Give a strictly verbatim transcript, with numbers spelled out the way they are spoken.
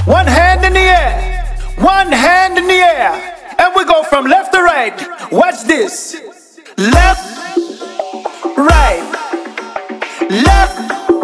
One hand in the air, one hand in the air, and we go from left to right. Watch this. Left, right, left,